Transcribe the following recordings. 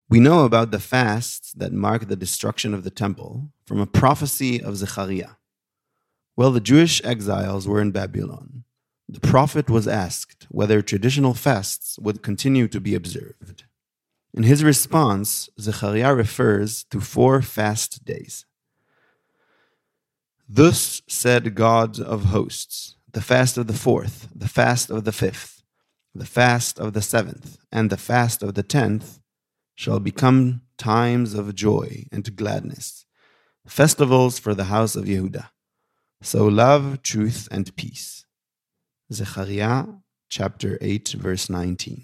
We know about the fasts that mark the destruction of the temple from a prophecy of Zechariah. While the Jewish exiles were in Babylon, the prophet was asked whether traditional fasts would continue to be observed. In his response, Zechariah refers to 4 fast days. Thus said God of hosts, the fast of the 4th, the fast of the 5th, the fast of the 7th, and the fast of the 10th shall become times of joy and gladness, festivals for the house of Yehudah. So love, truth, and peace. Zechariah chapter 8, verse 19.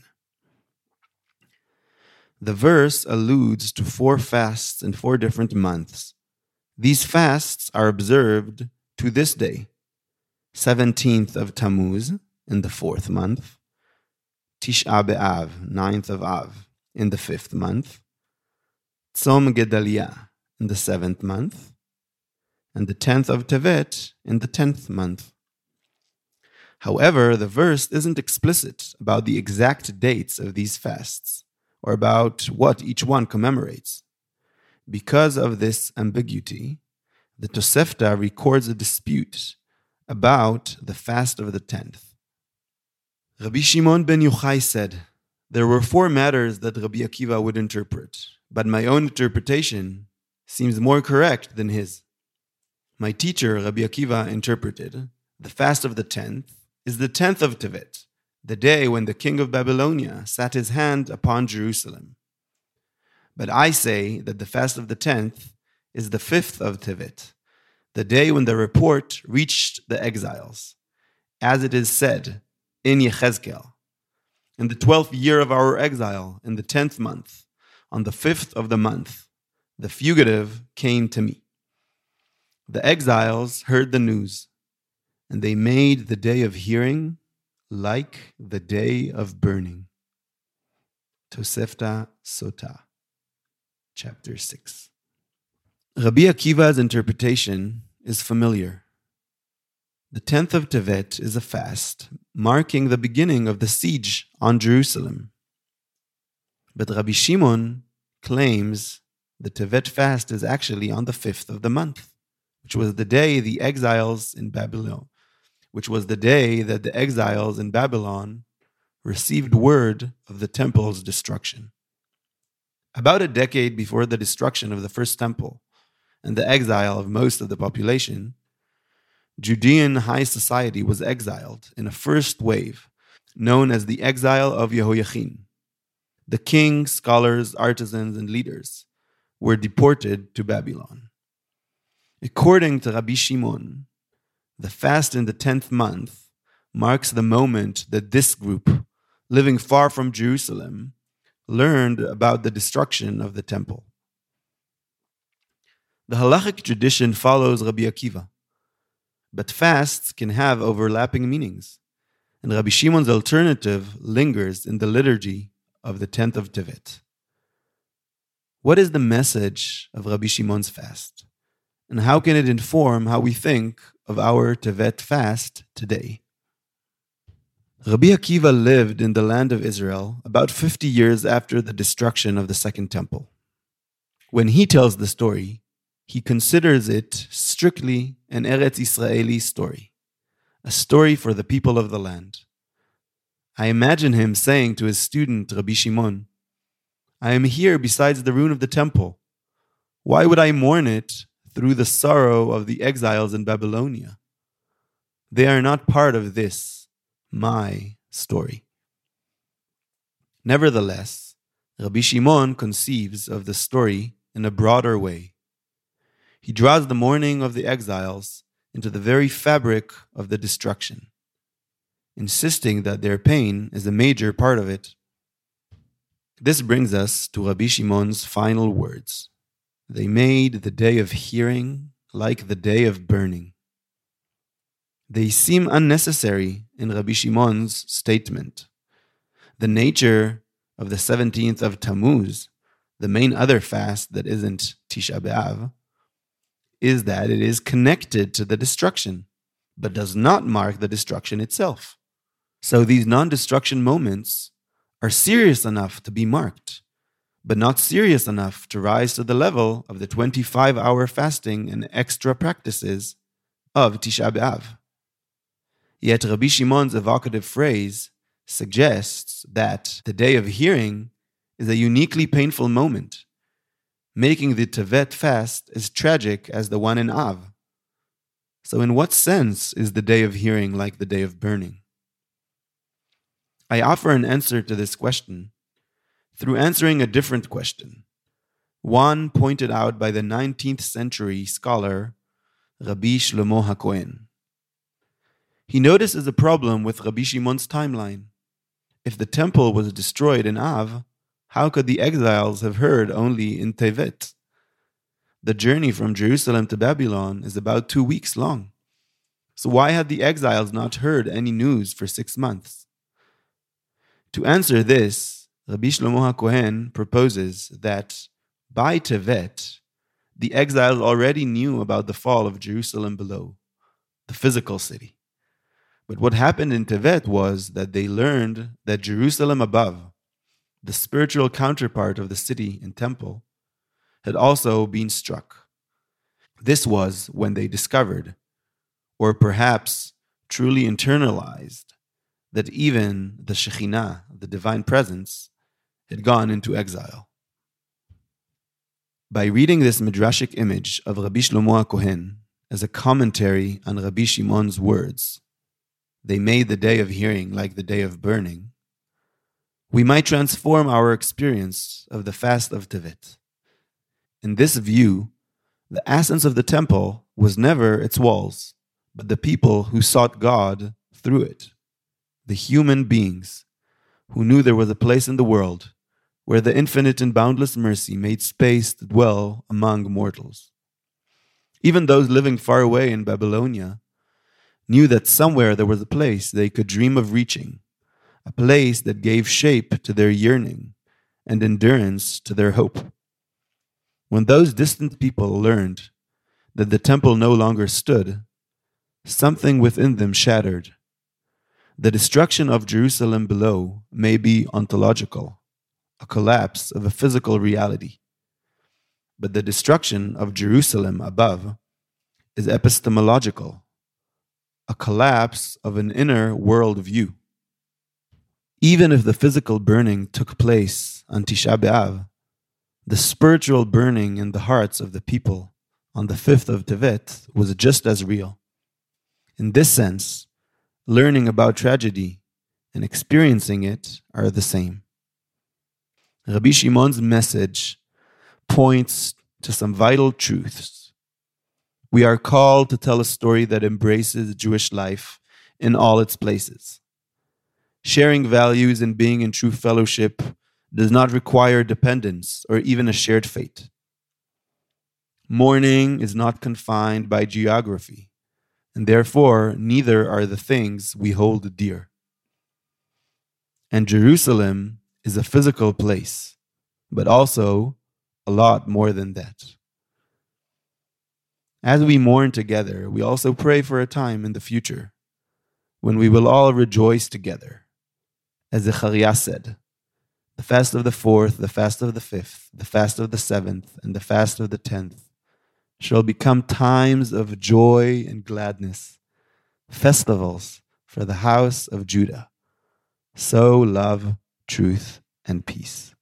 The verse alludes to 4 fasts in 4 different months. These fasts are observed to this day: 17th of Tammuz in the 4th month, Tish'a B'Av, 9th of Av in the 5th month, Tzom Gedaliah in the 7th month, and the 10th of Tevet in the 10th month. However, the verse isn't explicit about the exact dates of these fasts, or about what each one commemorates. Because of this ambiguity, the Tosefta records a dispute about the fast of the 10th. Rabbi Shimon ben Yochai said, "There were 4 matters that Rabbi Akiva would interpret, but my own interpretation seems more correct than his. My teacher, Rabbi Akiva, interpreted, the fast of the 10th is the 10th of Tevet, the day when the king of Babylonia sat his hand upon Jerusalem. But I say that the fast of the 10th is the 5th of Tevet, the day when the report reached the exiles, as it is said in Yechezkel, in the 12th year of our exile, in the 10th month, on the 5th of the month, the fugitive came to me. The exiles heard the news, and they made the day of hearing like the day of burning." Tosefta Sotah, chapter 6. Rabbi Akiva's interpretation is familiar. The 10th of Tevet is a fast marking the beginning of the siege on Jerusalem. But Rabbi Shimon claims the Tevet fast is actually on the 5th of the month, which was the day the exiles in Babylon, received word of the temple's destruction. About a decade before the destruction of the first temple and the exile of most of the population, Judean high society was exiled in a first wave known as the exile of Yehoiachin. The king, scholars, artisans, and leaders were deported to Babylon. According to Rabbi Shimon, the fast in the 10th month marks the moment that this group, living far from Jerusalem, learned about the destruction of the temple. The halachic tradition follows Rabbi Akiva, but fasts can have overlapping meanings, and Rabbi Shimon's alternative lingers in the liturgy of the 10th of Tevet. What is the message of Rabbi Shimon's fast, and how can it inform how we think of our Tevet fast today? Rabbi Akiva lived in the land of Israel about 50 years after the destruction of the Second Temple. When he tells the story, he considers it strictly an Eretz Israeli story, a story for the people of the land. I imagine him saying to his student Rabbi Shimon, "I am here besides the ruin of the temple. Why would I mourn it through the sorrow of the exiles in Babylonia? They are not part of this, my story." Nevertheless, Rabbi Shimon conceives of the story in a broader way. He draws the mourning of the exiles into the very fabric of the destruction, insisting that their pain is a major part of it. This brings us to Rabbi Shimon's final words. They made the day of hearing like the day of burning. They seem unnecessary in Rabbi Shimon's statement. The nature of the 17th of Tammuz, the main other fast that isn't Tisha B'Av, is that it is connected to the destruction, but does not mark the destruction itself. So these non-destruction moments are serious enough to be marked, but not serious enough to rise to the level of the 25-hour fasting and extra practices of Tisha B'Av. Yet Rabbi Shimon's evocative phrase suggests that the day of hearing is a uniquely painful moment, making the Tevet fast as tragic as the one in Av. So in what sense is the day of hearing like the day of burning? I offer an answer to this question through answering a different question, one pointed out by the 19th century scholar Rabbi Shlomo HaKohen. He notices a problem with Rabbi Shimon's timeline. If the temple was destroyed in Av, how could the exiles have heard only in Tevet? The journey from Jerusalem to Babylon is about 2 weeks long. So why had the exiles not heard any news for 6 months? To answer this, Rabbi Shlomo HaKohen proposes that by Tevet, the exiles already knew about the fall of Jerusalem below, the physical city. But what happened in Tevet was that they learned that Jerusalem above, the spiritual counterpart of the city and temple, had also been struck. This was when they discovered, or perhaps truly internalized, that even the Shekhinah, the divine presence, had gone into exile. By reading this midrashic image of Rabbi Shlomo HaKohen as a commentary on Rabbi Shimon's words, they made the day of hearing like the day of burning, we might transform our experience of the fast of Tevet. In this view, the essence of the temple was never its walls, but the people who sought God through it, the human beings who knew there was a place in the world where the infinite and boundless mercy made space to dwell among mortals. Even those living far away in Babylonia knew that somewhere there was a place they could dream of reaching, a place that gave shape to their yearning and endurance to their hope. When those distant people learned that the temple no longer stood, something within them shattered. The destruction of Jerusalem below may be ontological, a collapse of a physical reality. But the destruction of Jerusalem above is epistemological, a collapse of an inner worldview. Even if the physical burning took place on Tisha B'Av, the spiritual burning in the hearts of the people on the 5th of Tevet was just as real. In this sense, learning about tragedy and experiencing it are the same. Rabbi Shimon's message points to some vital truths. We are called to tell a story that embraces Jewish life in all its places. Sharing values and being in true fellowship does not require dependence or even a shared fate. Mourning is not confined by geography, and therefore neither are the things we hold dear. And Jerusalem is a physical place, but also a lot more than that. As we mourn together, we also pray for a time in the future when we will all rejoice together. As Zechariah said, the fast of the 4th, the fast of the 5th, the fast of the 7th, and the fast of the 10th shall become times of joy and gladness, festivals for the house of Judah. So love, truth, and peace.